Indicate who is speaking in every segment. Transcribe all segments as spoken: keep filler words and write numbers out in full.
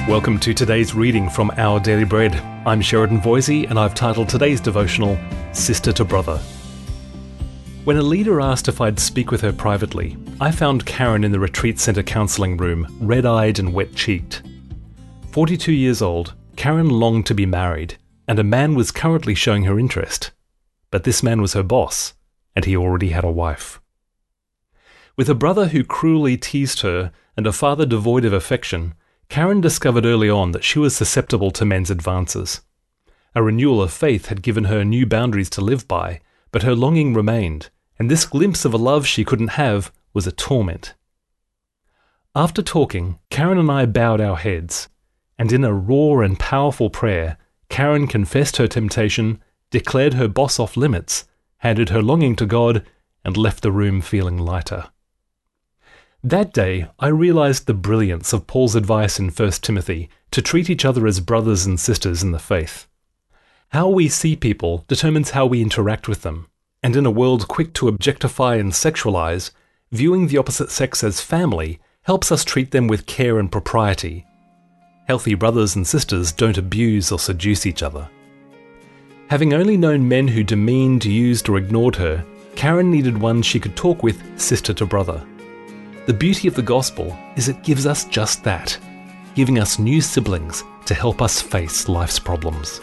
Speaker 1: Welcome to today's reading from Our Daily Bread. I'm Sheridan Voisey and I've titled today's devotional, Sister to Brother. When a leader asked if I'd speak with her privately, I found Karen in the retreat centre counselling room, red-eyed and wet-cheeked. forty-two years old, Karen longed to be married, and a man was currently showing her interest. But this man was her boss, and he already had a wife. With a brother who cruelly teased her and a father devoid of affection, Karen discovered early on that she was susceptible to men's advances. A renewal of faith had given her new boundaries to live by, but her longing remained, and this glimpse of a love she couldn't have was a torment. After talking, Karen and I bowed our heads, and in a raw and powerful prayer, Karen confessed her temptation, declared her boss off limits, handed her longing to God, and left the room feeling lighter. That day, I realised the brilliance of Paul's advice in First Timothy to treat each other as brothers and sisters in the faith. How we see people determines how we interact with them, and in a world quick to objectify and sexualise, viewing the opposite sex as family helps us treat them with care and propriety. Healthy brothers and sisters don't abuse or seduce each other. Having only known men who demeaned, used or ignored her, Karen needed one she could talk with sister to brother. The beauty of the gospel is it gives us just that, giving us new siblings to help us face life's problems.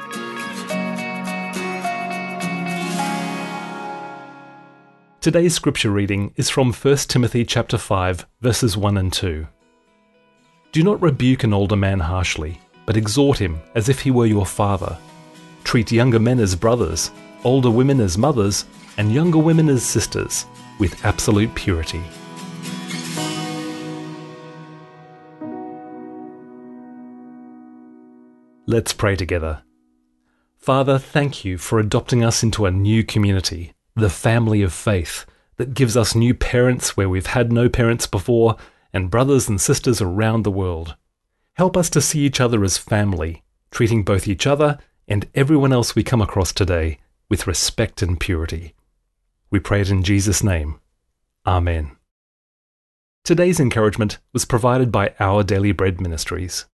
Speaker 1: Today's scripture reading is from First Timothy chapter five, verses one and two. Do not rebuke an older man harshly, but exhort him as if he were your father. Treat younger men as brothers, older women as mothers, and younger women as sisters, with absolute purity. Let's pray together. Father, thank you for adopting us into a new community, the family of faith, that gives us new parents where we've had no parents before, and brothers and sisters around the world. Help us to see each other as family, treating both each other and everyone else we come across today with respect and purity. We pray it in Jesus' name. Amen. Today's encouragement was provided by Our Daily Bread Ministries.